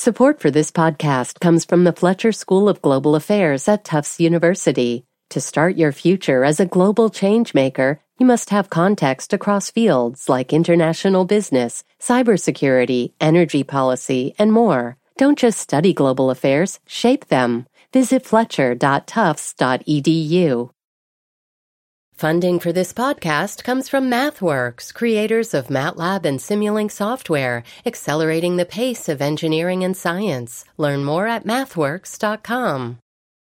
Support for this podcast comes from the Fletcher School of Global Affairs at Tufts University. To start your future as a global changemaker, you must have context across fields like international business, cybersecurity, energy policy, and more. Don't just study global affairs, shape them. Visit fletcher.tufts.edu. Funding for this podcast comes from MathWorks, creators of MATLAB and Simulink software, accelerating the pace of engineering and science. Learn more at mathworks.com.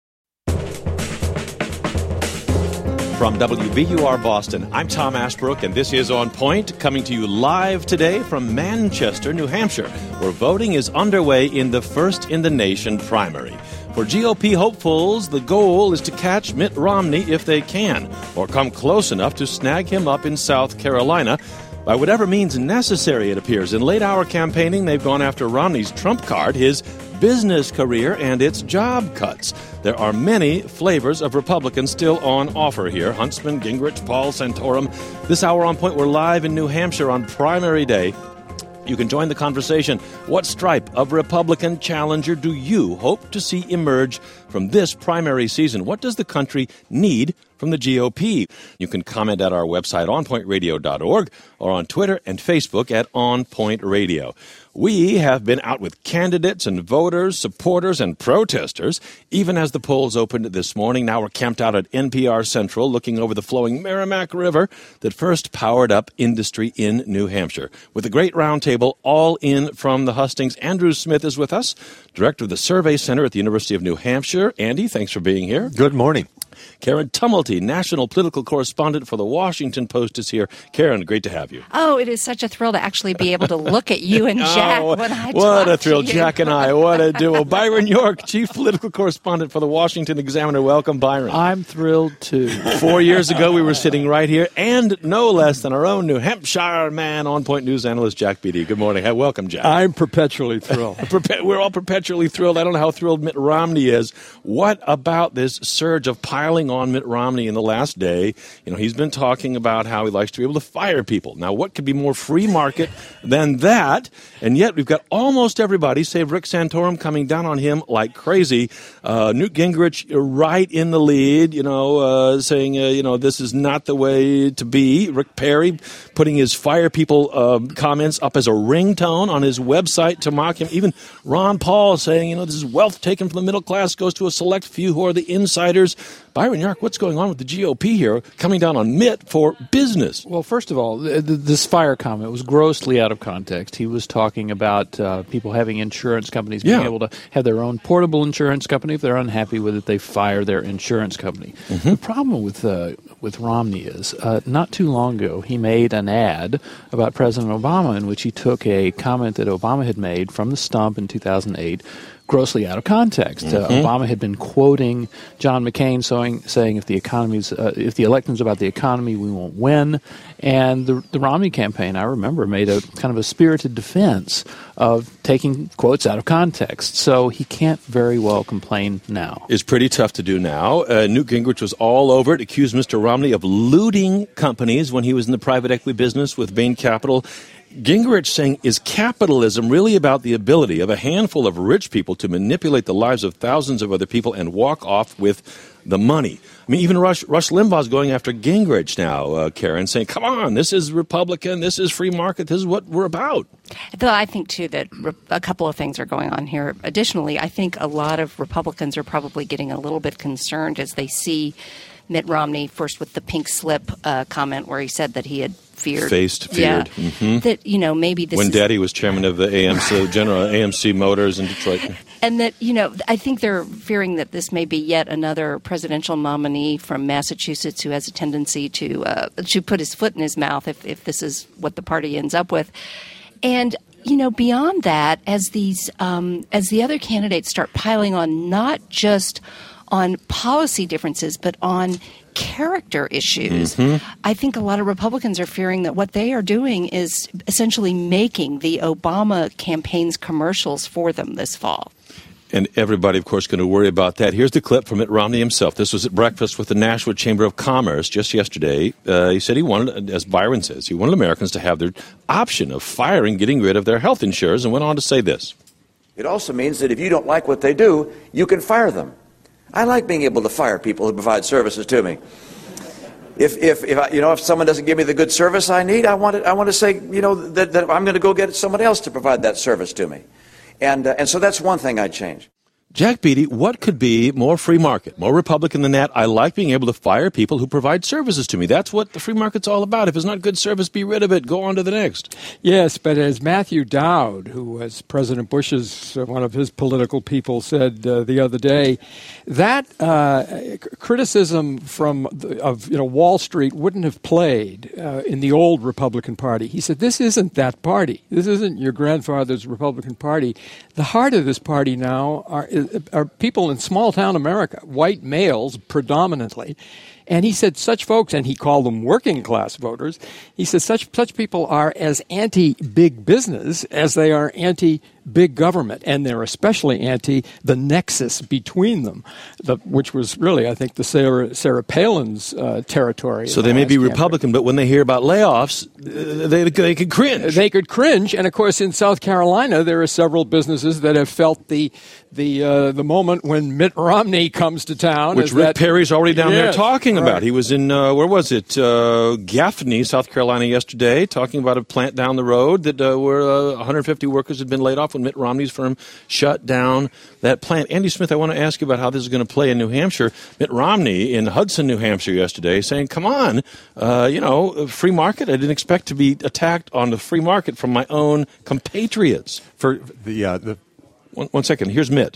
From WVUR Boston, I'm Tom Ashbrook, and this is On Point, coming to you live today from Manchester, New Hampshire, where voting is underway in the first-in-the-nation primary. For GOP hopefuls, the goal is to catch Mitt Romney if they can, or come close enough to snag him up in South Carolina. By whatever means necessary, it appears. In late-hour campaigning, they've gone after Romney's trump card, his business career, and its job cuts. There are many flavors of Republicans still on offer here. Huntsman, Gingrich, Paul, Santorum. This hour On Point, we're live in New Hampshire on primary day. You can join the conversation. What stripe of Republican challenger do you hope to see emerge from this primary season? What does the country need from the GOP? You can comment at our website, onpointradio.org, or on Twitter and Facebook at On Point Radio. We have been out with candidates and voters, supporters, and protesters, even as the polls opened this morning. Now we're camped out at NPR Central, looking over the flowing Merrimack River that first powered up industry in New Hampshire. With a great roundtable, all in from the hustings, Andrew Smith is with us, director of the Survey Center at the University of New Hampshire. Andy, thanks for being here. Good morning. Karen Tumulty, national political correspondent for The Washington Post, is here. Karen, great to have you. Oh, it is such a thrill to actually be able to look at you and Jack when I talk what a thrill. to you. Jack and I, what a duo. Byron York, chief political correspondent for The Washington Examiner. Welcome, Byron. I'm thrilled, too. 4 years ago, we were sitting right here, and no less than our own New Hampshire man, On Point News analyst, Jack Beatty. Good morning. Welcome, Jack. I'm perpetually thrilled. We're all perpetually thrilled. I don't know how thrilled Mitt Romney is. What about this surge of piling on Mitt Romney in the last day? You know, he's been talking about how he likes to be able to fire people. Now, what could be more free market than that? And yet, we've got almost everybody, save Rick Santorum, coming down on him like crazy. Newt Gingrich right in the lead, saying, this is not the way to be. Rick Perry putting his fire people comments up as a ringtone on his website to mock him. Even Ron Paul saying, this is wealth taken from the middle class, goes to a select few who are the insiders. Byron York, what's going on with the GOP here, coming down on Mitt for business? Well, first of all, this fire comment was grossly out of context. He was talking about people having insurance companies being able to have their own portable insurance company. If they're unhappy with it, they fire their insurance company. Mm-hmm. The problem with Romney is, not too long ago, he made an ad about President Obama in which he took a comment that Obama had made from the stump in 2008, grossly out of context. Mm-hmm. Obama had been quoting John McCain saying if the election's about the economy, we won't win. And the Romney campaign, I remember, made a kind of a spirited defense of taking quotes out of context. So he can't very well complain now. It's pretty tough to do now. Newt Gingrich was all over it, accused Mr. Romney of looting companies when he was in the private equity business with Bain Capital. Gingrich saying, is capitalism really about the ability of a handful of rich people to manipulate the lives of thousands of other people and walk off with the money? I mean, even Rush Limbaugh's going after Gingrich now, Karen, saying, come on, this is Republican, this is free market, this is what we're about. Though I think, too, that a couple of things are going on here. Additionally, I think a lot of Republicans are probably getting a little bit concerned as they see Mitt Romney, first with the pink slip comment where he said that he had feared. Feared. Mm-hmm. That, maybe this when Daddy was chairman of the AMC Motors in Detroit. And that, I think they're fearing that this may be yet another presidential nominee from Massachusetts who has a tendency to put his foot in his mouth if this is what the party ends up with. And, beyond that, as the other candidates start piling on not just on policy differences, but on character issues. Mm-hmm. I think a lot of Republicans are fearing that what they are doing is essentially making the Obama campaign's commercials for them this fall. And everybody, of course, going to worry about that. Here's the clip from Mitt Romney himself. This was at breakfast with the Nashua Chamber of Commerce just yesterday. He said he wanted, as Byron says, he wanted Americans to have their option of firing, getting rid of their health insurers, and went on to say this. It also means that if you don't like what they do, you can fire them. I like being able to fire people who provide services to me. If someone doesn't give me the good service I need, I want to say, that I'm going to go get someone else to provide that service to me. And so that's one thing I'd change. Jack Beatty, what could be more free market, more Republican than that? I like being able to fire people who provide services to me. That's what the free market's all about. If it's not good service, be rid of it. Go on to the next. Yes, but as Matthew Dowd, who was President Bush's, one of his political people, said the other day, that criticism of Wall Street wouldn't have played in the old Republican Party. He said, this isn't that party. This isn't your grandfather's Republican Party. The heart of this party now are people in small-town America, white males predominantly. And he said such folks, and he called them working-class voters, he said such people are as anti-big business as they are anti-big government, and they're especially anti the nexus between them, which was really, I think, the Sarah Palin's territory. So they may be Republican, but when they hear about layoffs, they could cringe. They could cringe, and of course in South Carolina there are several businesses that have felt the moment when Mitt Romney comes to town. Which Rick Perry's already down there talking about. Right. He was in, where was it? Gaffney, South Carolina yesterday, talking about a plant down the road that where 150 workers had been laid off when Mitt Romney's firm shut down that plant. Andy Smith, I want to ask you about how this is going to play in New Hampshire. Mitt Romney in Hudson, New Hampshire yesterday saying, come on, free market. I didn't expect to be attacked on the free market from my own compatriots. For the One second. Here's Mitt.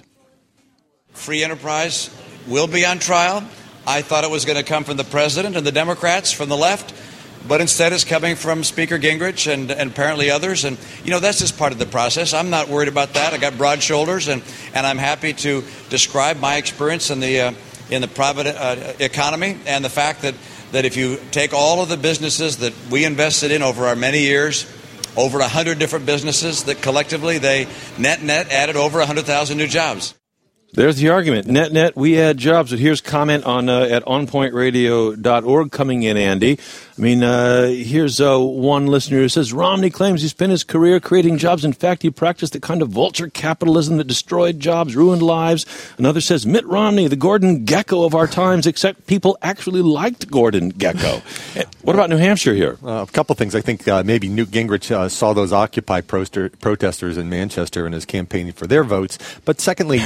Free enterprise will be on trial. I thought it was going to come from the president and the Democrats from the left, but instead it's coming from Speaker Gingrich and apparently others. And, that's just part of the process. I'm not worried about that. I got broad shoulders, and I'm happy to describe my experience in the private economy and the fact that if you take all of the businesses that we invested in over our many years, over 100 different businesses that collectively they net added over 100,000 new jobs. There's the argument. Net, we add jobs. But here's comment on at onpointradio.org coming in, Andy. I mean, here's one listener who says, Romney claims he spent his career creating jobs. In fact, he practiced the kind of vulture capitalism that destroyed jobs, ruined lives. Another says, Mitt Romney, the Gordon Gekko of our times, except people actually liked Gordon Gekko. What about New Hampshire here? A couple things. I think maybe Newt Gingrich saw those Occupy protesters in Manchester and is campaigning for their votes. But secondly,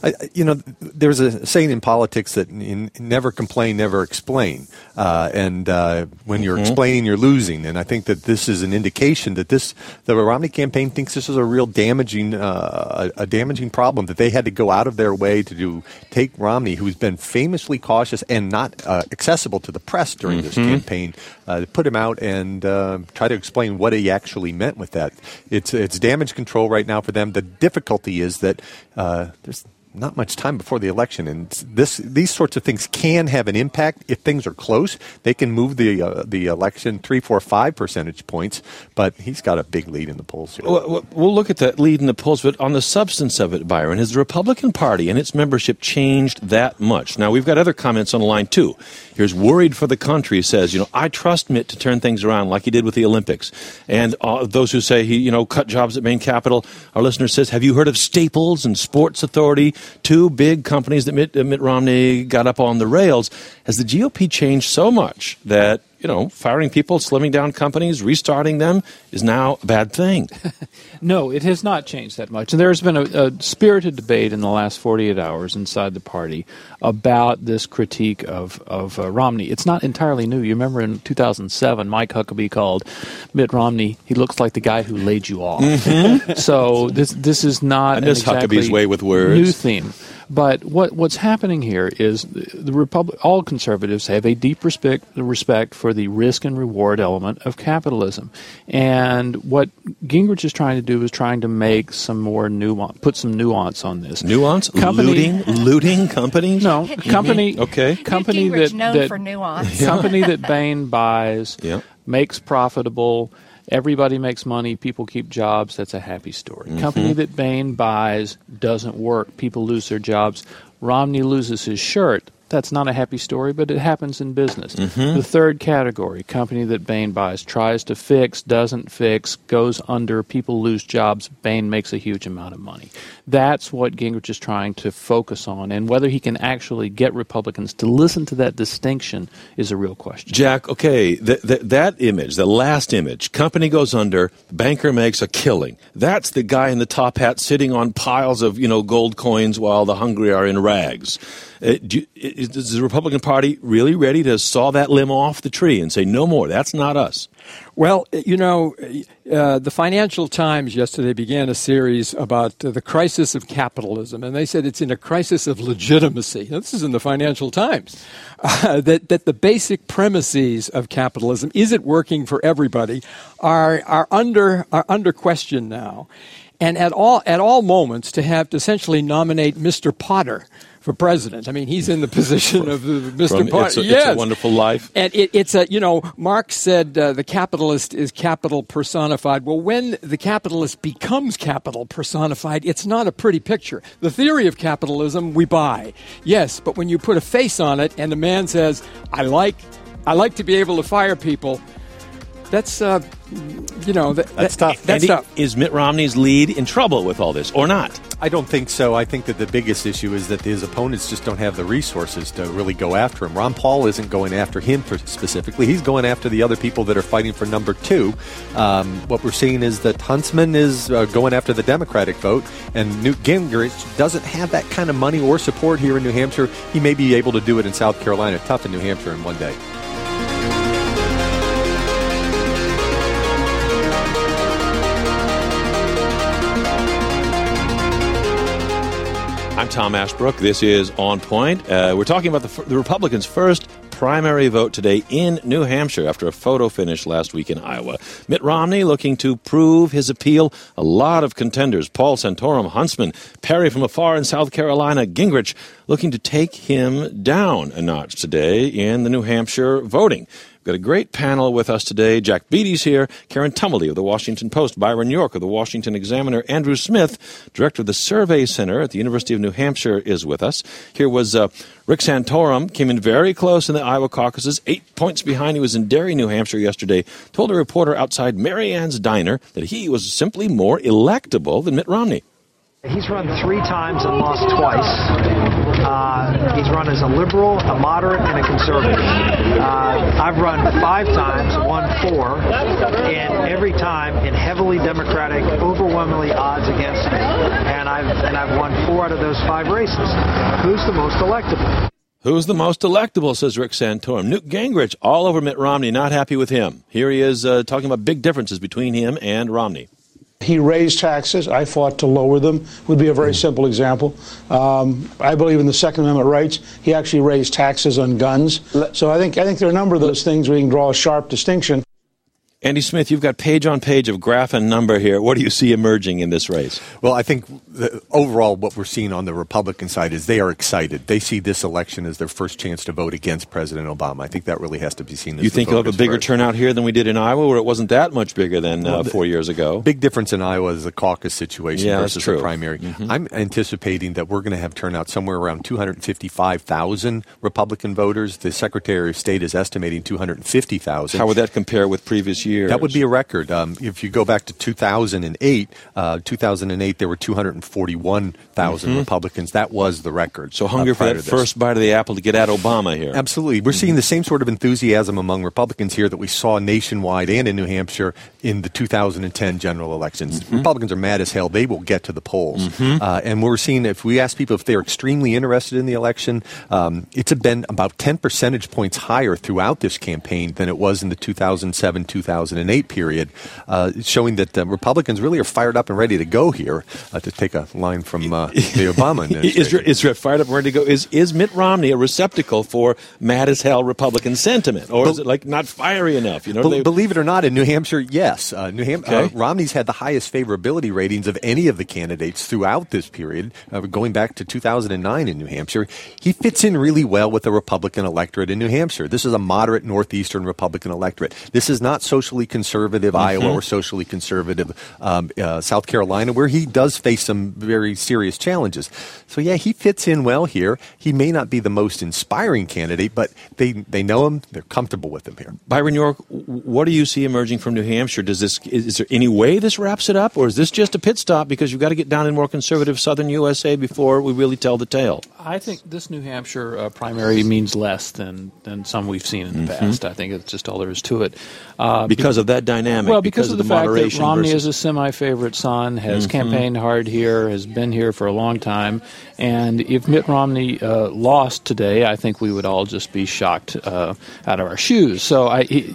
there's a saying in politics that never complain, never explain. And when you're explaining, you're losing. And I think that this is an indication that the Romney campaign thinks this is a real damaging problem, that they had to go out of their way to take Romney, who's been famously cautious and not accessible to the press during this campaign, to put him out and try to explain what he actually meant with that. It's damage control right now for them. The difficulty is that there's not much time before the election, and these sorts of things can have an impact. If things are close, they can move the election 3, 4, 5 percentage points, but he's got a big lead in the polls here. We'll look at that lead in the polls, but on the substance of it, Byron, has the Republican Party and its membership changed that much? Now, we've got other comments on the line, too. Here's Worried for the Country says, I trust Mitt to turn things around like he did with the Olympics. And those who say he, cut jobs at Maine Capital, our listener says, have you heard of Staples and Sports Authority? Two big companies that Mitt Romney got up on the rails. Has the GOP changed so much that, firing people, slimming down companies, restarting them is now a bad thing? No, it has not changed that much. And there's been a spirited debate in the last 48 hours inside the party about this critique of Romney. It's not entirely new. You remember in 2007, Mike Huckabee called Mitt Romney, he looks like the guy who laid you off. Mm-hmm. So this is not an exactly Huckabee's way with words. New theme. But what's happening here is all conservatives have a deep respect for the risk and reward element of capitalism. And what Gingrich is trying to do is trying to make some more nuance, put some nuance on this. Nuance? Looting companies? No, company. Okay. Company known for nuance. Company that Bain buys, makes profitable. Everybody makes money. People keep jobs. That's a happy story. Mm-hmm. Company that Bain buys doesn't work. People lose their jobs. Romney loses his shirt. That's not a happy story, but it happens in business. Mm-hmm. The third category, company that Bain buys, tries to fix, doesn't fix, goes under, people lose jobs, Bain makes a huge amount of money. That's what Gingrich is trying to focus on, and whether he can actually get Republicans to listen to that distinction is a real question. Jack, okay, that image, the last image, company goes under, banker makes a killing. That's the guy in the top hat sitting on piles of, gold coins while the hungry are in rags. Is the Republican Party really ready to saw that limb off the tree and say, no more, that's not us? Well, the Financial Times yesterday began a series about the crisis of capitalism, and they said it's in a crisis of legitimacy. Now, this is in the Financial Times. That the basic premises of capitalism, is it working for everybody, are under question now. And at all moments to have to essentially nominate Mr. Potter for president. I mean, he's in the position of Mr. Potter. It's a Wonderful Life. And Marx said the capitalist is capital personified. Well, when the capitalist becomes capital personified, it's not a pretty picture. The theory of capitalism, we buy. Yes, but when you put a face on it and the man says, I like to be able to fire people, that's tough. That's tough. Is Mitt Romney's lead in trouble with all this or not? I don't think so. I think that the biggest issue is that his opponents just don't have the resources to really go after him. Ron Paul isn't going after him specifically. He's going after the other people that are fighting for number 2. What we're seeing is that Huntsman is going after the Democratic vote, and Newt Gingrich doesn't have that kind of money or support here in New Hampshire. He may be able to do it in South Carolina. Tough in New Hampshire in one day. I'm Tom Ashbrook. This is On Point. We're talking about the Republicans' first primary vote today in New Hampshire after a photo finish last week in Iowa. Mitt Romney looking to prove his appeal. A lot of contenders. Paul Santorum, Huntsman, Perry from afar in South Carolina, Gingrich looking to take him down a notch today in the New Hampshire voting. We've got a great panel with us today. Jack Beatty's here, Karen Tumley of the Washington Post, Byron York of the Washington Examiner, Andrew Smith, director of the Survey Center at the University of New Hampshire, is with us. Here was Rick Santorum, came in very close in the Iowa caucuses, 8 points behind. He was in Derry, New Hampshire yesterday, told a reporter outside Mary Ann's Diner that he was simply more electable than Mitt Romney. He's run 3 times and lost twice. He's run as a liberal, a moderate, and a conservative. I've run 5 times, won 4, and every time in heavily Democratic, overwhelmingly odds against me. And I've won 4 out of those 5 races. Who's the most electable? Who's the most electable, says Rick Santorum. Newt Gingrich, all over Mitt Romney, not happy with him. Here he is talking about big differences between him and Romney. He raised taxes. I fought to lower them. Would be a very simple example. I believe in the Second Amendment rights. He actually raised taxes on guns. So I think there are a number of those things where you can draw a sharp distinction. Andy Smith, you've got page on page of graph and number here. What do you see emerging in this race? Well, I think overall what we're seeing on the Republican side is they are excited. They see this election as their first chance to vote against President Obama. I think that really has to be seen as You think you'll have a bigger turnout here than we did in Iowa, where it wasn't that much bigger than 4 years ago? Big difference in Iowa is the caucus situation versus the primary. Mm-hmm. I'm anticipating that we're going to have turnout somewhere around 255,000 Republican voters. The Secretary of State is estimating 250,000. How would that compare with previous years? That would be a record. If you go back to 2008, there were 241,000 Republicans. That was the record. So hungry for that first bite of the apple to get at Obama here. Absolutely. We're seeing the same sort of enthusiasm among Republicans here that we saw nationwide and in New Hampshire in the 2010 general elections. Republicans are mad as hell. They will get to the polls. And we're seeing, if we ask people if they're extremely interested in the election, it's been about 10 percentage points higher throughout this campaign than it was in the 2007-2008 period, showing that Republicans really are fired up and ready to go here, to take a line from the Obama administration. Is fired up and ready to go? Is Mitt Romney a receptacle for mad as hell Republican sentiment? Or is it like not fiery enough? Believe it or not, in New Hampshire, yes. Romney's had the highest favorability ratings of any of the candidates throughout this period, going back to 2009 in New Hampshire. He fits in really well with the Republican electorate in New Hampshire. This is a moderate northeastern Republican electorate. This is not social socially conservative Iowa or socially conservative South Carolina, where he does face some very serious challenges. So, yeah, he fits in well here. He may not be the most inspiring candidate, but they know him. They're comfortable with him here. Byron York, what do you see emerging from New Hampshire? Is there any way this wraps it up, or is this just a pit stop because you've got to get down in more conservative southern USA before we really tell the tale? I think this New Hampshire primary means less than some we've seen in the past. I think it's just all there is to it. Because of that dynamic? Well, because of the fact that Romney versus... is a semi-favorite son, has campaigned hard here, has been here for a long time, and if Mitt Romney lost today, I think we would all just be shocked out of our shoes. So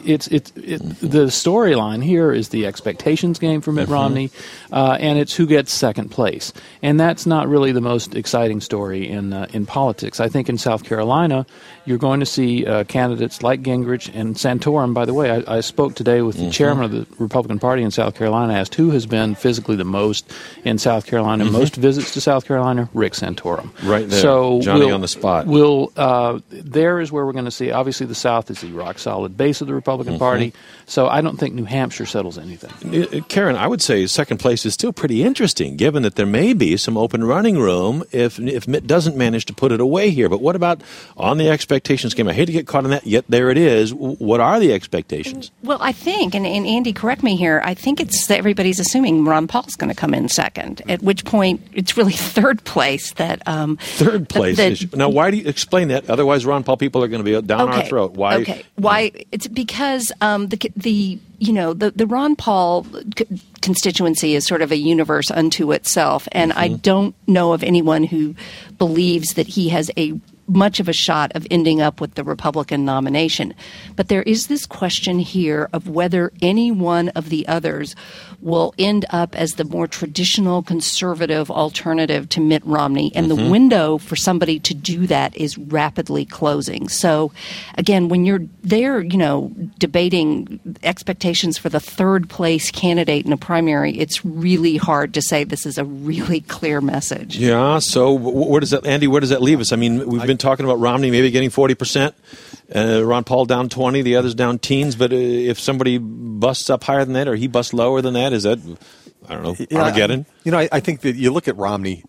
the storyline here is the expectations game for Mitt Romney, and it's who gets second place. And that's not really the most exciting story in politics. I think in South Carolina, you're going to see candidates like Gingrich and Santorum. By the way, I spoke today with the chairman of the Republican Party in South Carolina, asked who has been physically the most in South Carolina, most visits to South Carolina, Rick Santorum. Right there, so Johnny on the spot. There is where we're going to see, obviously the South is the rock-solid base of the Republican Party, so I don't think New Hampshire settles anything. Karen, I would say second place is still pretty interesting, given that there may be some open running room if Mitt doesn't manage to put it away here. But what about on the expectations game? I hate to get caught in that, yet there it is. What are the expectations? Well, I think, and Andy, correct me here, I think it's that everybody's assuming Ron Paul's going to come in second, at which point it's really third place that... third place. Now, why do you explain that? Otherwise, Ron Paul people are going to be down our throat. Why? Okay. Why? It's because the Ron Paul constituency is sort of a universe unto itself, and I don't know of anyone who believes that he has much of a shot of ending up with the Republican nomination. But there is this question here of whether any one of the others will end up as the more traditional conservative alternative to Mitt Romney. And the window for somebody to do that is rapidly closing. So, again, when you're there, debating expectations for the third place candidate in a primary, it's really hard to say this is a really clear message. Yeah. So where does that leave us? I mean, we've been talking about Romney maybe getting 40%, Ron Paul down 20%, the others down teens. But if somebody busts up higher than that, or he busts lower than that, is that, I don't know, Armageddon? I think that you look at Romney,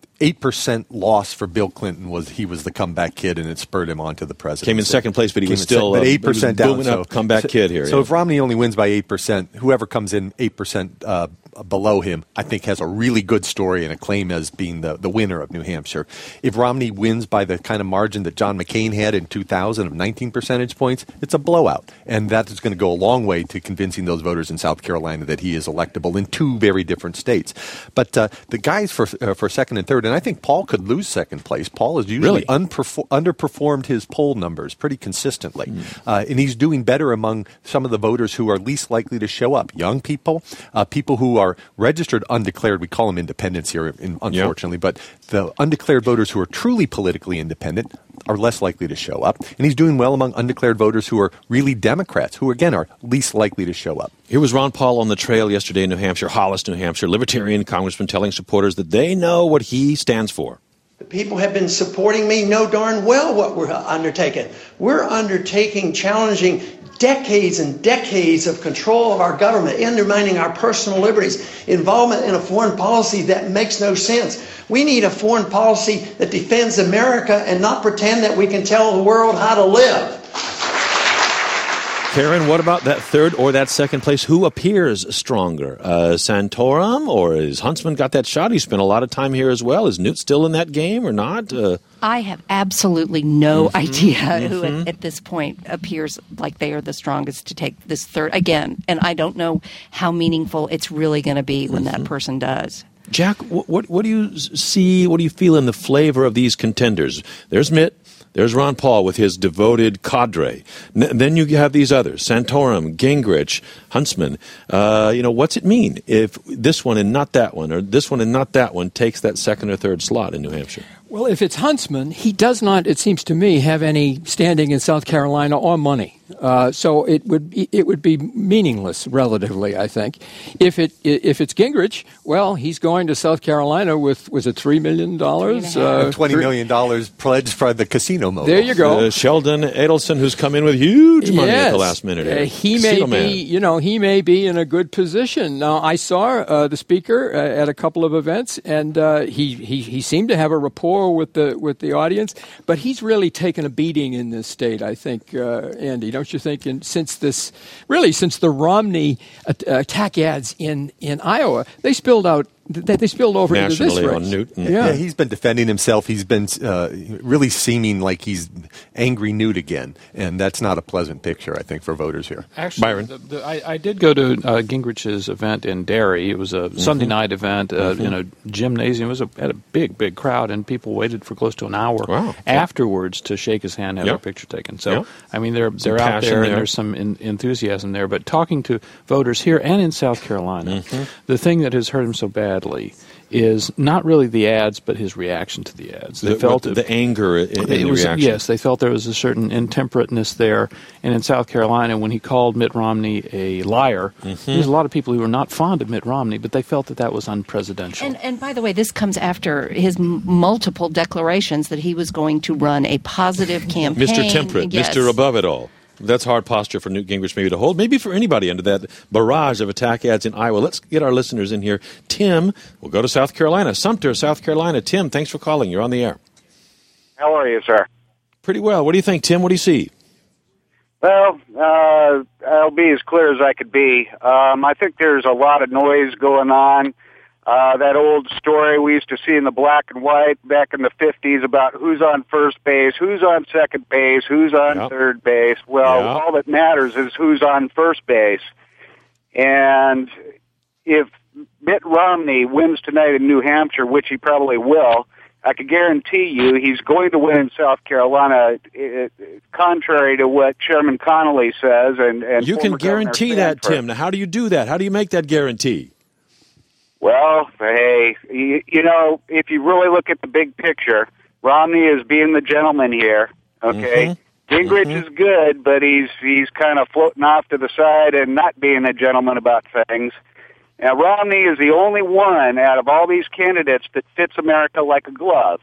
8% loss for Bill Clinton was the comeback kid, and it spurred him on to the presidency. Came in second place, but he was still 8% down. So comeback kid here. So if Romney only wins by 8%, whoever comes in 8% below him, I think, has a really good story and a claim as being the winner of New Hampshire. If Romney wins by the kind of margin that John McCain had in 2000 of 19 percentage points, it's a blowout. And that is going to go a long way to convincing those voters in South Carolina that he is electable in two very different states. But the guys for second and third, and I think Paul could lose second place. Paul has usually underperformed his poll numbers pretty consistently. And he's doing better among some of the voters who are least likely to show up. Young people, people who are registered undeclared, we call them independents here, unfortunately, but the undeclared voters who are truly politically independent are less likely to show up. And he's doing well among undeclared voters who are really Democrats, who, again, are least likely to show up. Here was Ron Paul on the trail yesterday in New Hampshire, Hollis, New Hampshire, Libertarian congressman telling supporters that they know what he stands for. The people have been supporting me, know darn well what we're undertaking. We're undertaking challenging decades and decades of control of our government, undermining our personal liberties, involvement in a foreign policy that makes no sense. We need a foreign policy that defends America and not pretend that we can tell the world how to live. Karen, what about that third or that second place? Who appears stronger? Santorum, or is Huntsman got that shot? He spent a lot of time here as well. Is Newt still in that game or not? I have absolutely no idea who at this point appears like they are the strongest to take this third. Again, and I don't know how meaningful it's really going to be when that person does. Jack, what do you see, what do you feel in the flavor of these contenders? There's Mitt. There's Ron Paul with his devoted cadre. Then you have these others, Santorum, Gingrich, Huntsman. What's it mean if this one and not that one, or this one and not that one, takes that second or third slot in New Hampshire? Well, if it's Huntsman, he does not, it seems to me, have any standing in South Carolina or money. So it would be meaningless relatively, I think. If it's Gingrich, well, he's going to South Carolina with, was it $3 million? $20 million pledged for the casino mogul. There you go. Sheldon Adelson, who's come in with huge money at the last minute. He may be in a good position. Now, I saw the speaker at a couple of events, and he seemed to have a rapport with the audience, but he's really taken a beating in this state, I think, Andy. Don't you think? And since the Romney attack ads in Iowa, they spilled over nationally into this race. On Newton. Yeah, he's been defending himself. He's been really seeming like he's angry Newt again, and that's not a pleasant picture, I think, for voters here. Actually, Byron? I did go to Gingrich's event in Derry. It was a Sunday night event in a gymnasium. It was at a big crowd, and people waited for close to an hour afterwards to shake his hand and have their picture taken. So, I mean, they're out there, and there's some enthusiasm there. But talking to voters here and in South Carolina, the thing that has hurt him so badly is not really the ads, but his reaction to the ads. They felt the anger in the reaction. Yes, they felt there was a certain intemperateness there. And in South Carolina, when he called Mitt Romney a liar, there's a lot of people who were not fond of Mitt Romney, but they felt that was unpresidential. And by the way, this comes after his multiple declarations that he was going to run a positive campaign. Mr. Temperate, Mr. Above It All. That's hard posture for Newt Gingrich maybe to hold, maybe for anybody under that barrage of attack ads in Iowa. Let's get our listeners in here. Tim, we'll go to South Carolina. Sumter, South Carolina. Tim, thanks for calling. You're on the air. How are you, sir? Pretty well. What do you think, Tim? What do you see? Well, I'll be as clear as I could be. I think there's a lot of noise going on. That old story we used to see in the black and white back in the 50s about who's on first base, who's on second base, who's on third base. Well, all that matters is who's on first base. And if Mitt Romney wins tonight in New Hampshire, which he probably will, I can guarantee you he's going to win in South Carolina, contrary to what Chairman Connolly says. And you can guarantee that, Tim. Now, how do you do that? How do you make that guarantee? Well, hey, you know, if you really look at the big picture, Romney is being the gentleman here, okay? Gingrich is good, but he's kind of floating off to the side and not being a gentleman about things. Now, Romney is the only one out of all these candidates that fits America like a glove.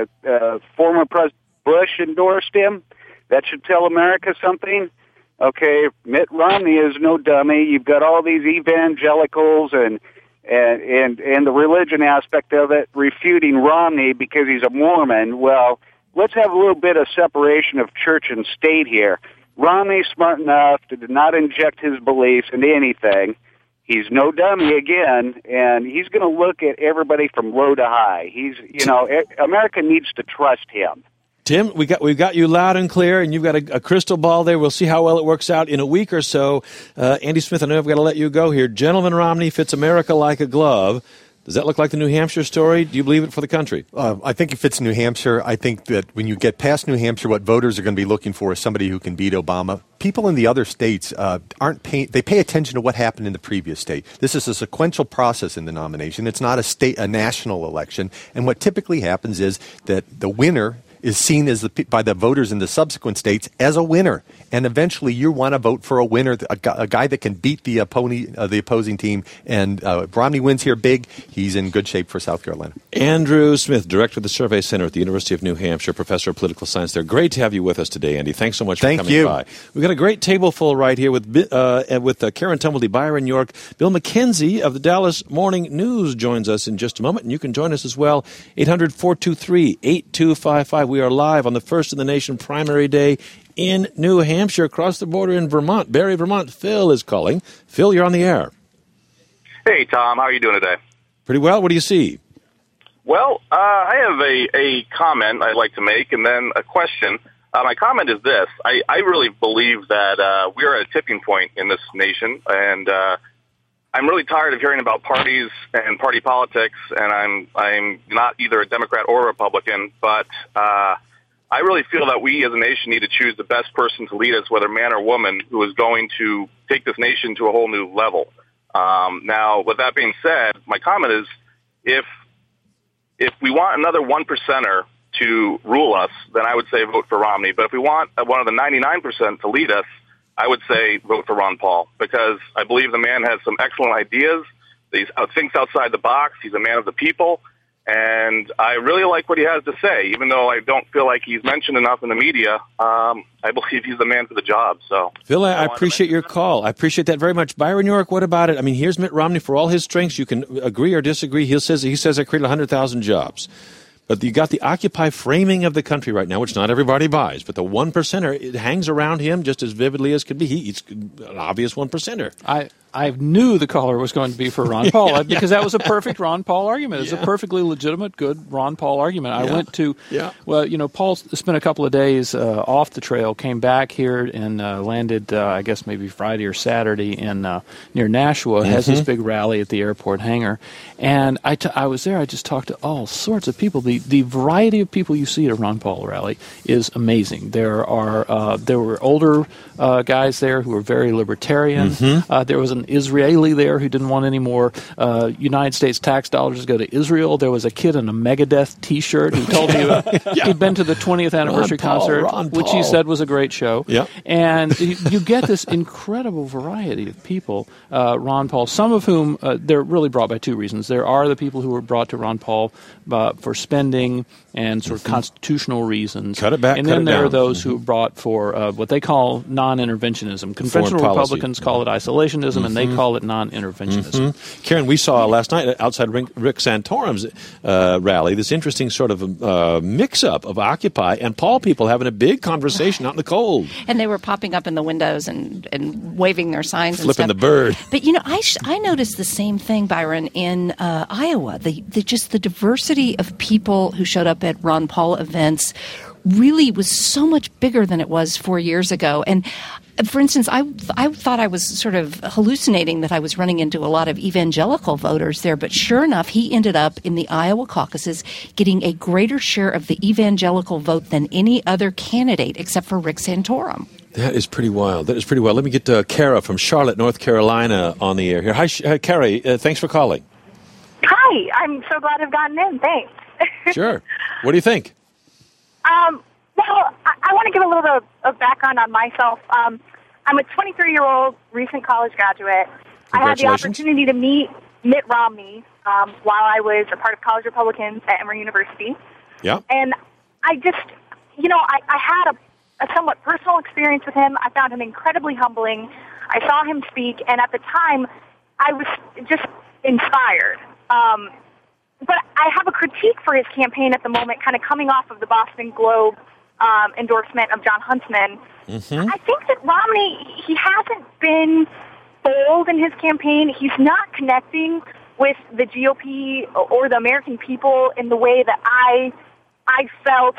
Former President Bush endorsed him. That should tell America something. Okay, Mitt Romney is no dummy. You've got all these evangelicals and the religion aspect of it refuting Romney because he's a Mormon. Well, let's have a little bit of separation of church and state here. Romney's smart enough to not inject his beliefs into anything. He's no dummy again, and he's going to look at everybody from low to high. America needs to trust him. Tim, we've got you loud and clear, and you've got a crystal ball there. We'll see how well it works out in a week or so. Andy Smith, I know I've got to let you go here. Gentleman Romney fits America like a glove. Does that look like the New Hampshire story? Do you believe it for the country? I think it fits New Hampshire. I think that when you get past New Hampshire, what voters are going to be looking for is somebody who can beat Obama. People in the other states they pay attention to what happened in the previous state. This is a sequential process in the nomination. It's not a national election. And what typically happens is that the winner is seen by the voters in the subsequent states as a winner. And eventually you want to vote for a winner, a guy that can beat the opposing team. And Romney wins here big. He's in good shape for South Carolina. Andrew Smith, Director of the Survey Center at the University of New Hampshire, Professor of Political Science there. Great to have you with us today, Andy. Thanks so much for coming by. We've got a great table full right here with Karen Tumbledy, Byron York. Bill McKenzie of the Dallas Morning News joins us in just a moment, and you can join us as well, 800-423-8255. We are live on the first in the nation primary day in New Hampshire, across the border in Vermont. Barrie, Vermont. Phil is calling. Phil, you're on the air. Hey, Tom. How are you doing today? Pretty well. What do you see? Well, I have a comment I'd like to make and then a question. My comment is this. I really believe that we are at a tipping point in this nation, and I'm really tired of hearing about parties and party politics, and I'm not either a Democrat or a Republican, but I really feel that we as a nation need to choose the best person to lead us, whether man or woman, who is going to take this nation to a whole new level. Now, with that being said, my comment is if we want another 1%er to rule us, then I would say vote for Romney. But if we want one of the 99% to lead us, I would say vote for Ron Paul, because I believe the man has some excellent ideas. He thinks outside the box. He's a man of the people. And I really like what he has to say, even though I don't feel like he's mentioned enough in the media. I believe he's the man for the job. So, Phil, I appreciate your call. I appreciate that very much. Byron York, what about it? I mean, here's Mitt Romney for all his strengths. You can agree or disagree. He says I created 100,000 jobs. But you got the Occupy framing of the country right now, which not everybody buys. But the 1%er, it hangs around him just as vividly as could be. He's an obvious 1%er. I knew the caller was going to be for Ron Paul because that was a perfect Ron Paul argument. It's a perfectly legitimate, good Ron Paul argument. I went to, Paul spent a couple of days off the trail, came back here and landed, I guess maybe Friday or Saturday in near Nashua, has this big rally at the airport hangar. And I was there. I just talked to all sorts of people. The variety of people you see at a Ron Paul rally is amazing. There were older guys there who were very libertarian. There was an Israeli there who didn't want any more United States tax dollars to go to Israel. There was a kid in a Megadeth T-shirt who told me he'd been to the 20th anniversary concert, which he said was a great show. And you get this incredible variety of people. Ron Paul, some of whom they're really brought by two reasons. There are the people who were brought to Ron Paul for spending and sort of constitutional reasons. Cut it back, and then there are those who are brought for what they call non-interventionism. Conventional Republicans call it isolationism, and they call it non-interventionism. Karen, we saw last night outside Rick Santorum's rally this interesting sort of mix-up of Occupy and Paul people having a big conversation out in the cold. And they were popping up in the windows and waving their signs Flipping and the stuff. bird. But, I noticed the same thing, Byron, in Iowa. Just the diversity of people who showed up at Ron Paul events really was so much bigger than it was 4 years ago. And for instance, I thought I was sort of hallucinating that I was running into a lot of evangelical voters there, but sure enough, he ended up in the Iowa caucuses getting a greater share of the evangelical vote than any other candidate except for Rick Santorum. That is pretty wild. Let me get Kara from Charlotte, North Carolina on the air here. Hi, Carrie. Thanks for calling. Hi. I'm so glad I've gotten in. Thanks. Sure. What do you think? Well, I want to give a little bit of background on myself. I'm a 23-year-old recent college graduate. I had the opportunity to meet Mitt Romney while I was a part of College Republicans at Emory University. Yeah. And I just, I had a somewhat personal experience with him. I found him incredibly humbling. I saw him speak, and at the time, I was just inspired. But I have a critique for his campaign at the moment, kind of coming off of the Boston Globe endorsement of John Huntsman. I think that Romney, he hasn't been bold in his campaign. He's not connecting with the GOP or the American people in the way that I felt,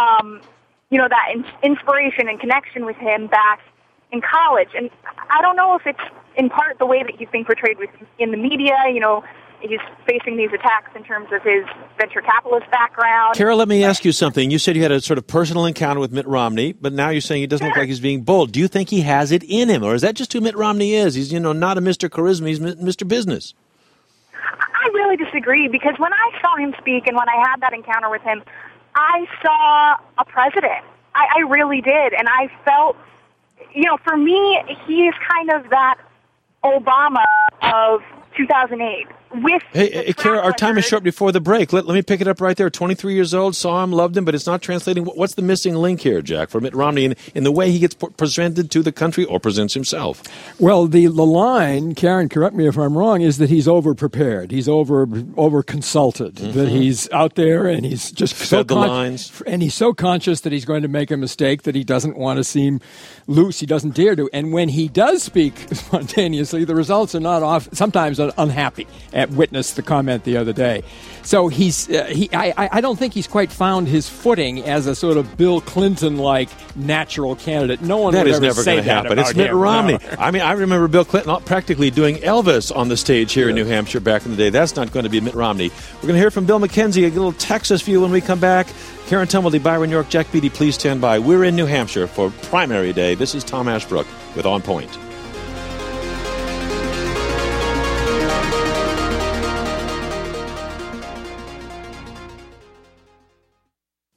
that inspiration and connection with him back in college. And I don't know if it's in part the way that he's being portrayed in the media. He's facing these attacks in terms of his venture capitalist background. Carol, let me ask you something. You said you had a sort of personal encounter with Mitt Romney, but now you're saying he doesn't look like he's being bold. Do you think he has it in him, or is that just who Mitt Romney is? He's, not a Mr. Charisma, he's Mr. Business. I really disagree, because when I saw him speak and when I had that encounter with him, I saw a president. I really did, and I felt, for me, he is kind of that Obama of 2008. Hey, Kara, our time is short before the break. Let me pick it up right there. 23 years old, saw him, loved him, but it's not translating. What's the missing link here, Jack, for Mitt Romney in the way he gets presented to the country or presents himself? Well, the line, Karen, correct me if I'm wrong, is that he's over-prepared. He's over-consulted, that he's out there and he's just fed the lines. And he's so conscious that he's going to make a mistake that he doesn't want to seem loose. He doesn't dare to. And when he does speak spontaneously, the results are not off, sometimes unhappy. Witnessed the comment the other day. So I don't think he's quite found his footing as a sort of Bill Clinton-like natural candidate. No one that would is ever never say going to happen. It's Mitt him. Romney. No. I mean, I remember Bill Clinton practically doing Elvis on the stage here in New Hampshire back in the day. That's not going to be Mitt Romney. We're going to hear from Bill McKenzie, a little Texas view when we come back. Karen Tumbledy, Byron York, Jack Beatty, please stand by. We're in New Hampshire for primary day. This is Tom Ashbrook with On Point.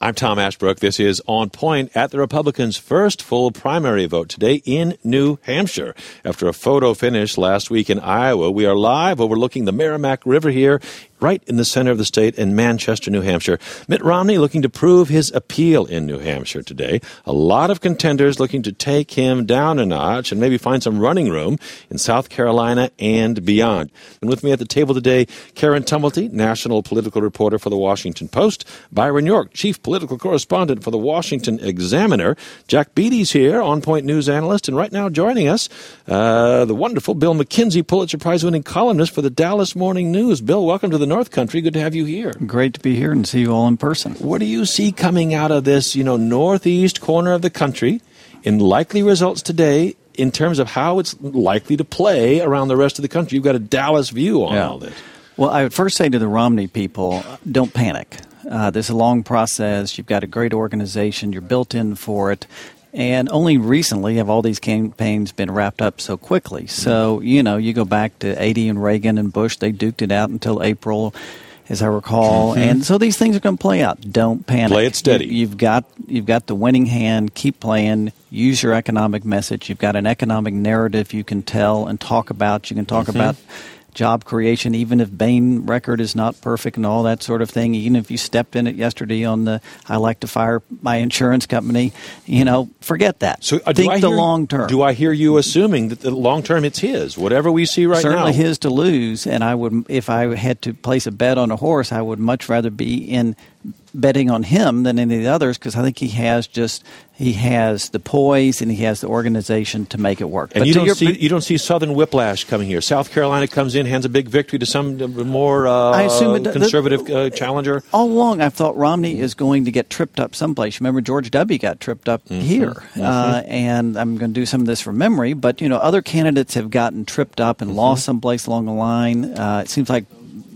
I'm Tom Ashbrook. This is On Point at the Republicans' first full primary vote today in New Hampshire. After a photo finish last week in Iowa, we are live overlooking the Merrimack River here, right in the center of the state in Manchester, New Hampshire. Mitt Romney looking to prove his appeal in New Hampshire today. A lot of contenders looking to take him down a notch and maybe find some running room in South Carolina and beyond. And with me at the table today, Karen Tumulty, national political reporter for The Washington Post, Byron York, chief political correspondent for The Washington Examiner, Jack Beatty's here, On Point news analyst, and right now joining us, the wonderful Bill McKenzie, Pulitzer Prize-winning columnist for the Dallas Morning News. Bill, welcome to the North Country. Good to have you here. Great to be here and see you all in person. What do you see coming out of this, northeast corner of the country in likely results today in terms of how it's likely to play around the rest of the country? You've got a Dallas view on all this. Well, I would first say to the Romney people, don't panic. This is a long process. You've got a great organization. You're built in for it. And only recently have all these campaigns been wrapped up so quickly. So, you go back to 80 and Reagan and Bush. They duked it out until April, as I recall. Mm-hmm. And so these things are going to play out. Don't panic. Play it steady. You've got the winning hand. Keep playing. Use your economic message. You've got an economic narrative you can tell and talk about. You can talk about job creation, even if Bain record is not perfect and all that sort of thing. Even if you stepped in it yesterday on the I like to fire my insurance company, forget that. So think the long term. Do I hear you assuming that the long term it's his, whatever we see right now? Certainly his to lose, and I would, if I had to place a bet on a horse, I would much rather be in betting on him than any of the others, because I think he has the poise and he has the organization to make it work. And you don't see Southern whiplash coming here. South Carolina comes in, hands a big victory to some more conservative challenger. All along, I've thought Romney is going to get tripped up someplace. Remember, George W. got tripped up here, and I'm going to do some of this from memory. But other candidates have gotten tripped up and lost someplace along the line. It seems like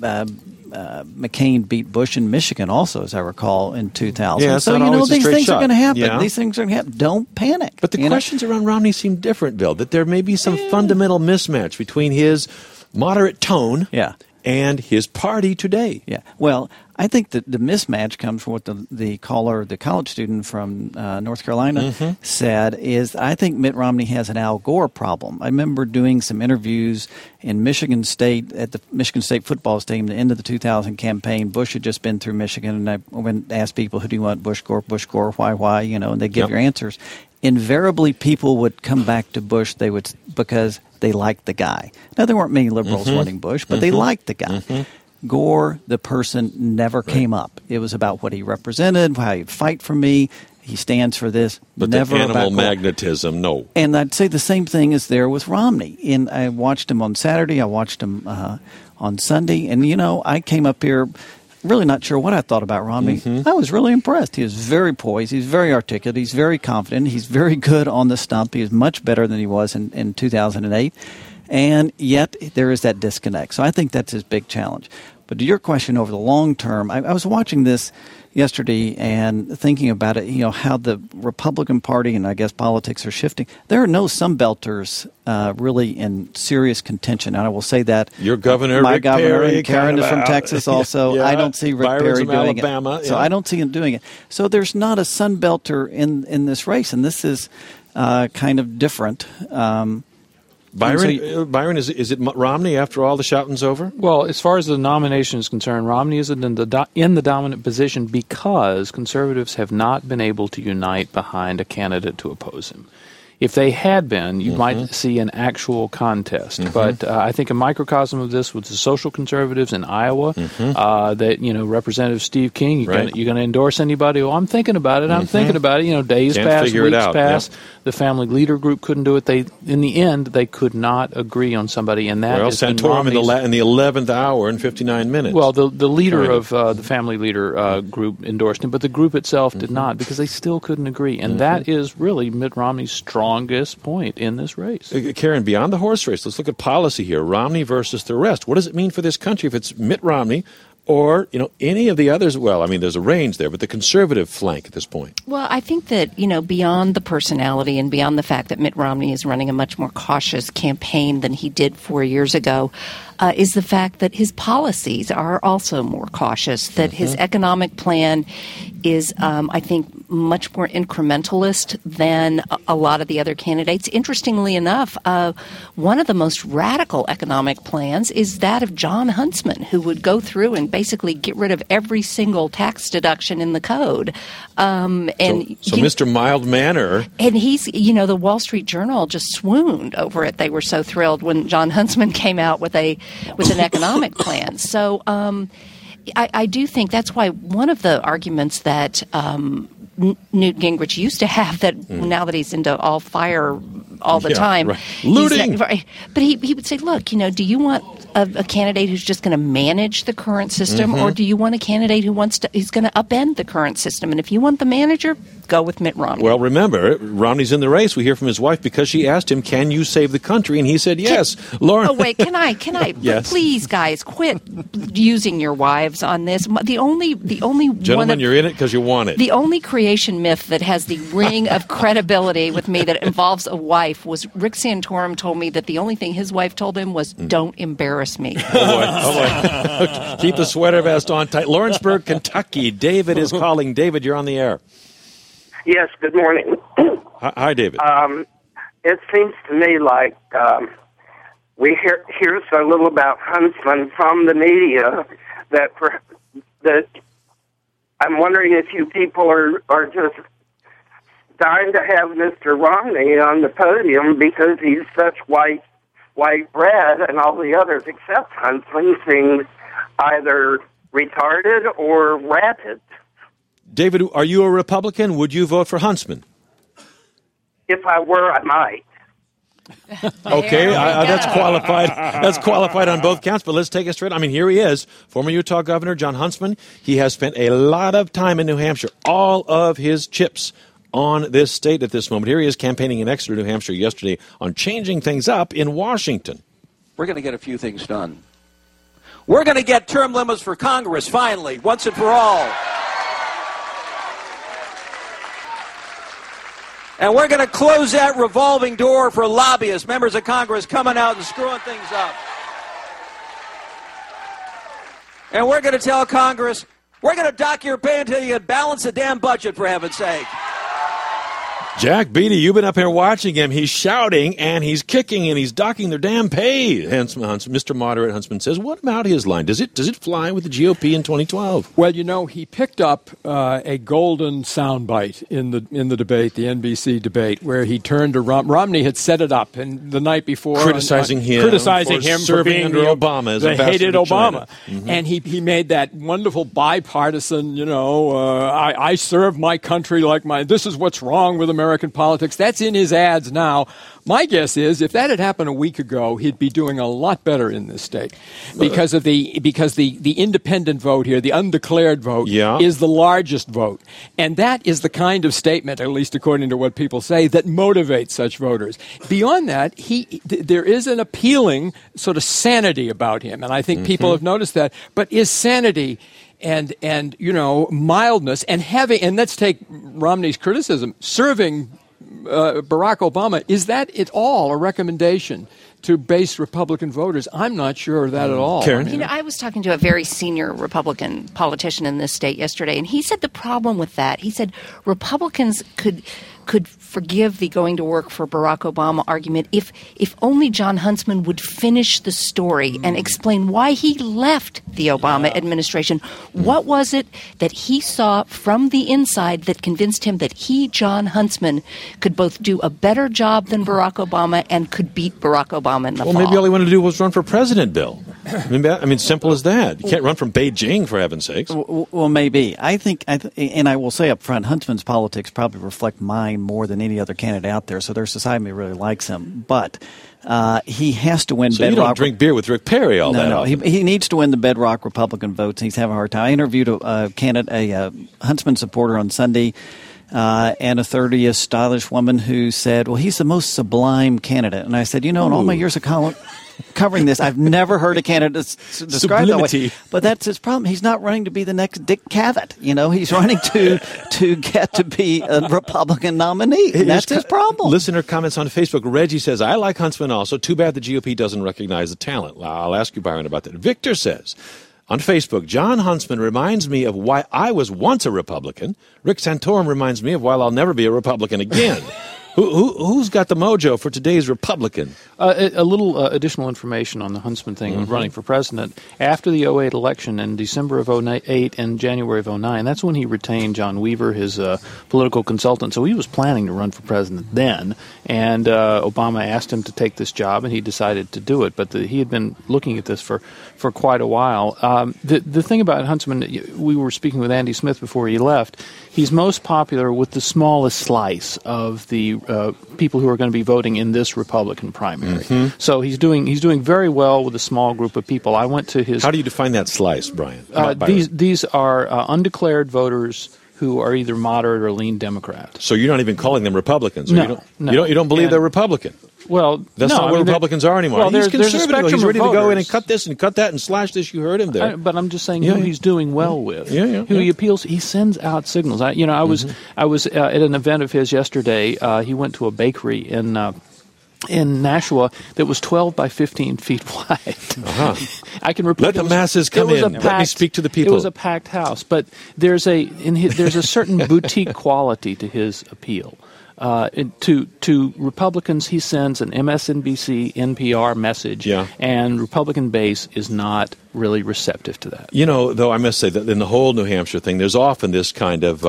McCain beat Bush in Michigan also, as I recall, in 2000. Yeah, so, these things are going to happen. Yeah. These things are going to happen. Don't panic. But the questions around Romney seem different, Bill, that there may be some fundamental mismatch between his moderate tone and his party today. Yeah. Well, I think that the mismatch comes from what the caller, the college student from North Carolina, said, is I think Mitt Romney has an Al Gore problem. I remember doing some interviews in Michigan State at the Michigan State football stadium at the end of the 2000 campaign. Bush had just been through Michigan, and I went and asked people, who do you want, Bush, Gore, why, and they give your answers. Invariably, people would come back to Bush because they liked the guy. Now, there weren't many liberals wanting Bush, but they liked the guy. Gore, the person, never came up. It was about what he represented, how he'd fight for me. He stands for this. But never the animal about magnetism, no. And I'd say the same thing is there with Romney. And I watched him on Saturday. I watched him on Sunday. And, I came up here really not sure what I thought about Romney. I was really impressed. He was very poised. He's very articulate. He's very confident. He's very good on the stump. He is much better than he was in 2008. And yet there is that disconnect. So I think that's his big challenge. But to your question, over the long term, I was watching this yesterday and thinking about it, how the Republican Party and I guess politics are shifting. There are no Sunbelters really in serious contention. And I will say that. Your governor, my Rick governor, Perry, Karen is from Texas also. I don't see Rick Perry doing Alabama, it. So I don't see him doing it. So there's not a Sunbelter in this race. And this is kind of different. Byron, is it Romney after all the shouting's over? Well, as far as the nomination is concerned, Romney is in the dominant position because conservatives have not been able to unite behind a candidate to oppose him. If they had been, you might see an actual contest. But I think a microcosm of this was the social conservatives in Iowa. Representative Steve King, you're going to endorse anybody? Oh, I'm thinking about it. I'm thinking about it. Days pass, weeks pass. Yep. The family leader group couldn't do it. In the end, they could not agree on somebody, and that is Santorum in the 11th hour and 59 minutes. Well, the leader of the family leader group endorsed him, but the group itself did not, because they still couldn't agree. And that is really Mitt Romney's strongest point in this race. Karen, beyond the horse race, let's look at policy here. Romney versus the rest. What does it mean for this country if it's Mitt Romney or, any of the others? Well, I mean, there's a range there, but the conservative flank at this point. Well, I think that, beyond the personality and beyond the fact that Mitt Romney is running a much more cautious campaign than he did 4 years ago, is the fact that his policies are also more cautious, that his economic plan is, I think, much more incrementalist than a lot of the other candidates. Interestingly enough, one of the most radical economic plans is that of Jon Huntsman, who would go through and basically get rid of every single tax deduction in the code. So Mr. Mild-manner. And he's, the Wall Street Journal just swooned over it. They were so thrilled when Jon Huntsman came out with an economic plan. So I do think that's why one of the arguments that Newt Gingrich used to have, that now that he's into all fire all the time. Right. Looting! But he would say, look, do you want a candidate who's just going to manage the current system, or do you want a candidate who's going to upend the current system? And if you want the manager, go with Mitt Romney. Well, remember, Romney's in the race. We hear from his wife because she asked him, can you save the country? And he said, yes. Lauren. Oh, wait, can I? Yes. Please, guys, quit using your wives on this. The only Gentlemen, you're in it because you want it. The only creation myth that has the ring of credibility with me that involves a wife was Rick Santorum told me that the only thing his wife told him was, don't embarrass me. Oh, boy. Keep the sweater vest on tight. Lawrenceburg, Kentucky. David is calling. David, you're on the air. Yes, good morning. Hi, David. It seems to me like we hear so little about Huntsman from the media that I'm wondering if you people are just dying to have Mr. Romney on the podium because he's such white bread, and all the others except Huntsman seem either retarded or ratted. David, are you a Republican? Would you vote for Huntsman? If I were, I might. Okay, that's qualified. That's qualified on both counts, but let's take it straight. I mean, here he is, former Utah Governor Jon Huntsman. He has spent a lot of time in New Hampshire, all of his chips on this state at this moment. Here he is campaigning in Exeter, New Hampshire yesterday on changing things up in Washington. We're going to get a few things done. We're going to get term limits for Congress, finally, once and for all. And we're going to close that revolving door for lobbyists, members of Congress coming out and screwing things up. And we're going to tell Congress, we're going to dock your pay until you balance the damn budget, for heaven's sake. Jack Beatty, you've been up here watching him. He's shouting, and he's kicking, and he's docking their damn pay. Mr. Moderate Huntsman says, what about his line? Does it fly with the GOP in 2012? Well, he picked up a golden soundbite in the debate, the NBC debate, where he turned to Romney had set it up, and the night before criticizing him for being under Obama as they hated Obama, mm-hmm. and he made that wonderful bipartisan. I serve my country like this is what's wrong with American politics. That's in his ads now. My guess is if that had happened a week ago, he'd be doing a lot better in this state because the independent vote here, the undeclared vote, is the largest vote. And that is the kind of statement, at least according to what people say, that motivates such voters. Beyond that, there is an appealing sort of sanity about him, and I think people have noticed that. But is sanity and mildness and let's take Romney's criticism, serving Barack Obama, is that at all a recommendation to base Republican voters? I'm not sure of that at all. Karen? I was talking to a very senior Republican politician in this state yesterday, and he said the problem with that, he said Republicans could forgive the going to work for Barack Obama argument if only Jon Huntsman would finish the story and explain why he left the Obama administration. What was it that he saw from the inside that convinced him that Jon Huntsman, could both do a better job than Barack Obama and could beat Barack Obama in the fall? Well, maybe all he wanted to do was run for president, Bill. I mean, simple as that. You can't run from Beijing, for heaven's sakes. Well, maybe. I think, and I will say up front, Huntsman's politics probably reflect mine more than any other candidate out there, so their society really likes him. But he has to win bedrock. You don't drink beer with Rick Perry all that often. He needs to win the bedrock Republican votes, and he's having a hard time. I interviewed a Huntsman supporter on Sunday, and a 30-ish stylish woman who said, well, he's the most sublime candidate. And I said, in all my years of college... covering this. I've never heard a candidate described that way. But that's his problem. He's not running to be the next Dick Cavett. He's running to get to be a Republican nominee. And that's his problem. Listener comments on Facebook. Reggie says, I like Huntsman also. Too bad the GOP doesn't recognize the talent. I'll ask you, Byron, about that. Victor says on Facebook, John Huntsman reminds me of why I was once a Republican. Rick Santorum reminds me of why I'll never be a Republican again. Who's got the mojo for today's Republican? A little additional information on the Huntsman thing of running for president. After the 2008 election in December of 2008 and January of 2009, that's when he retained John Weaver, his political consultant. So he was planning to run for president then, and Obama asked him to take this job, and he decided to do it. But he had been looking at this for quite a while. The thing about Huntsman, we were speaking with Andy Smith before he left, he's most popular with the smallest slice of the people who are going to be voting in this Republican primary. So he's doing very well with a small group of people. I went to his... How do you define that slice, Brian? These are undeclared voters who are either moderate or lean Democrat. So you're not even calling them Republicans? No. You don't believe they're Republican? Well, that's not what Republicans are anymore. Well, he's conservative. He's ready to go in and cut this and cut that and slash this. You heard him there. But I'm just saying who he's doing well with. Who he appeals. He sends out signals. I was at an event of his yesterday. He went to a bakery in Nashua that was 12 by 15 feet wide. I can repeat. Let the masses come in. Let me speak to the people. It was a packed house, but there's a certain boutique quality to his appeal. To Republicans, he sends an MSNBC, NPR message, and Republican base is not really receptive to that. Though I must say that in the whole New Hampshire thing, there's often this kind of,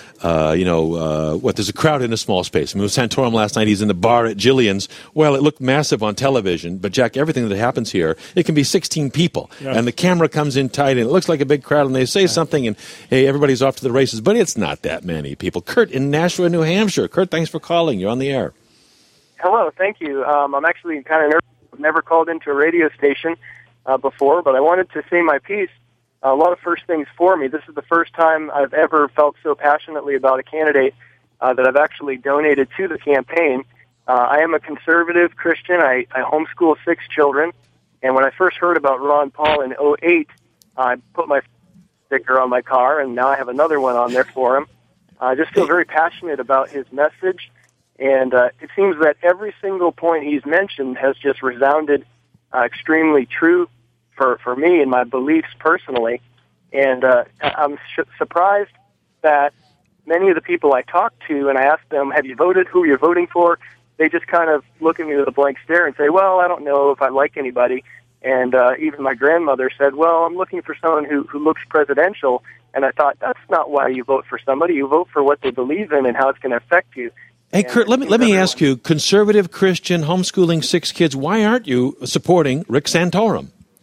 there's a crowd in a small space. With Santorum last night, he's in the bar at Jillian's. Well, it looked massive on television, but Jack, everything that happens here, it can be 16 people, and the camera comes in tight, and it looks like a big crowd, and they say something, and hey, everybody's off to the races, but it's not that many people. Kurt in Nashua, New Hampshire. Kurt, thanks for calling. You're on the air. Hello, thank you. I'm actually kind of nervous. I've never called into a radio station before, but I wanted to say my piece. A lot of first things for me. This is the first time I've ever felt so passionately about a candidate that I've actually donated to the campaign. I am a conservative Christian. I homeschool 6 children, and when I first heard about Ron Paul in 2008, I put my sticker on my car, and now I have another one on there for him. I just feel very passionate about his message, and it seems that every single point he's mentioned has just resounded extremely true for me and my beliefs personally. And I'm surprised that many of the people I talk to, and I ask them, have you voted, who you're voting for, they just kind of look at me with a blank stare and say, well, I don't know if I like anybody. And even my grandmother said, well, I'm looking for someone who looks presidential. And I thought, that's not why you vote for somebody. You vote for what they believe in and how it's going to affect you. Hey, Kurt, let me ask you, conservative Christian, homeschooling 6 kids, why aren't you supporting Rick Santorum?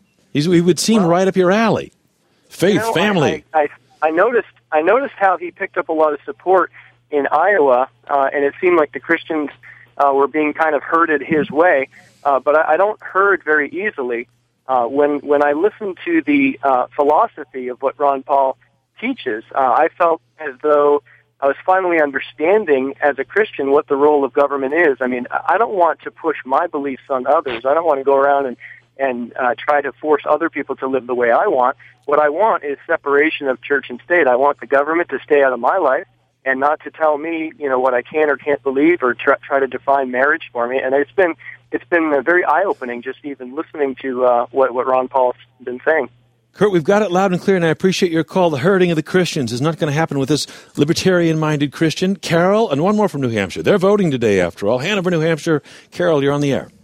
He would seem right up your alley. Faith, family. I noticed how he picked up a lot of support in Iowa, and it seemed like the Christians were being kind of herded his way. But I don't herd very easily. When I listened to the philosophy of what Ron Paul teaches, I felt as though I was finally understanding as a Christian what the role of government is. I mean, I don't want to push my beliefs on others. I don't want to go around and try to force other people to live the way I want. What I want is separation of church and state. I want the government to stay out of my life and not to tell me, what I can or can't believe or try to define marriage for me. And it's been very eye-opening just even listening to what Ron Paul's been saying. Kurt, we've got it loud and clear, and I appreciate your call. The herding of the Christians is not going to happen with this libertarian-minded Christian. Carol, and one more from New Hampshire. They're voting today, after all. Hanover, New Hampshire. Carol, you're on the air.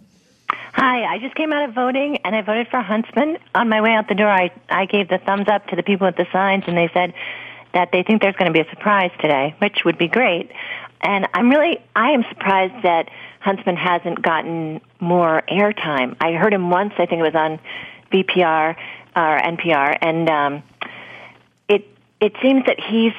Hi, I just came out of voting, and I voted for Huntsman. On my way out the door, I gave the thumbs up to the people with the signs, and they said that they think there's going to be a surprise today, which would be great. And I am surprised that Huntsman hasn't gotten more airtime. I heard him once, I think it was on VPR or NPR, and it seems that he's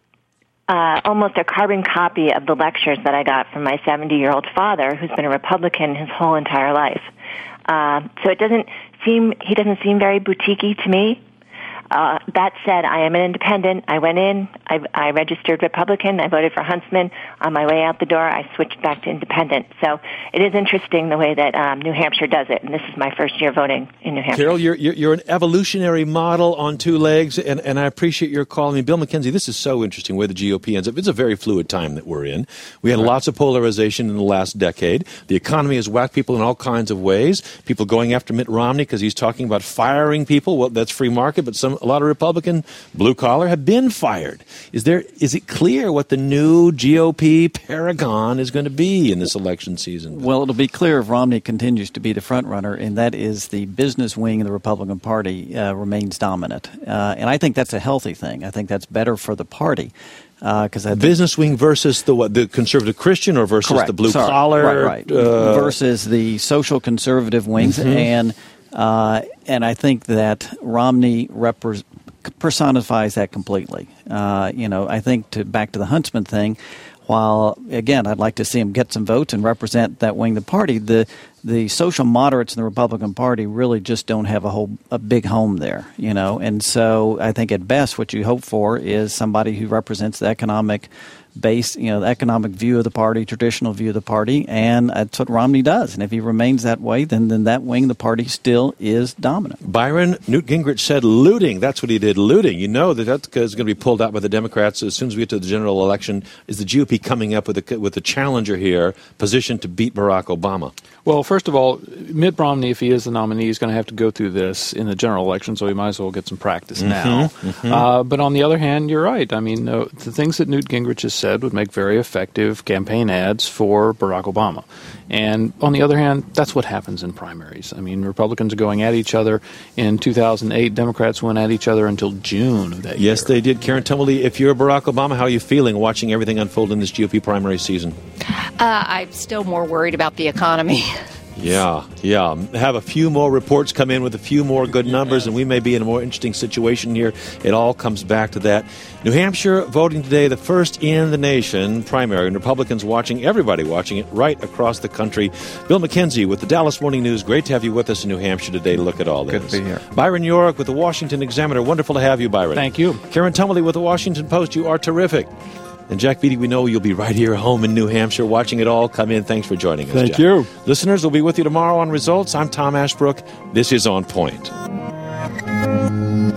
almost a carbon copy of the lectures that I got from my 70-year-old father, who's been a Republican his whole entire life. So he doesn't seem very boutique-y to me. That said, I am an independent. I went in, I registered Republican, I voted for Huntsman. On my way out the door, I switched back to independent. So it is interesting the way that New Hampshire does it, and this is my first year voting in New Hampshire. Carol, you're an evolutionary model on two legs, and I appreciate your call. I mean, Bill McKenzie, this is so interesting where the GOP ends up. It's a very fluid time that we're in. We had lots of polarization in the last decade. The economy has whacked people in all kinds of ways. People going after Mitt Romney because he's talking about firing people. Well, that's free market, but a lot of Republican blue collar have been fired. Is it clear what the new GOP paragon is going to be in this election season? Well, it'll be clear if Romney continues to be the front runner, and that is the business wing of the Republican Party remains dominant. And I think that's a healthy thing. I think that's better for the party. Business wing versus the conservative Christian, or versus the blue collar, right. Versus the social conservative wings, and I think that Romney personifies that completely. I think back to the Huntsman thing. While, again, I'd like to see him get some votes and represent that wing of the party, the social moderates in the Republican Party really just don't have a big home there, And so I think at best what you hope for is somebody who represents the economic base, the economic view of the party, traditional view of the party, and that's what Romney does. And if he remains that way, then that wing of the party still is dominant. Byron, Newt Gingrich said looting. That's what he did, looting. You know that's going to be pulled out by the Democrats as soon as we get to the general election. Is the GOP coming up with a challenger here, positioned to beat Barack Obama? Well, first of all, Mitt Romney, if he is the nominee, is going to have to go through this in the general election, so he might as well get some practice now. But on the other hand, you're right. I mean, the things that Newt Gingrich has said would make very effective campaign ads for Barack Obama. And on the other hand, that's what happens in primaries. I mean, Republicans are going at each other. In 2008, Democrats went at each other until June of that year. Yes, they did. Karen Tumbley, if you're Barack Obama, how are you feeling watching everything unfold in this GOP primary season? I'm still more worried about the economy. Yeah. Have a few more reports come in with a few more good numbers, and we may be in a more interesting situation here. It all comes back to that. New Hampshire voting today, the first in the nation primary, and Republicans watching, everybody watching it right across the country. Bill McKenzie with the Dallas Morning News. Great to have you with us in New Hampshire today to look at all this. Good to be here. Byron York with the Washington Examiner. Wonderful to have you, Byron. Thank you. Karen Tumbley with the Washington Post. You are terrific. And Jack Beatty, we know you'll be right here home in New Hampshire watching it all come in. Thanks for joining us, Thank Jack. you. Listeners, we'll be with you tomorrow on Results. I'm Tom Ashbrook. This is On Point.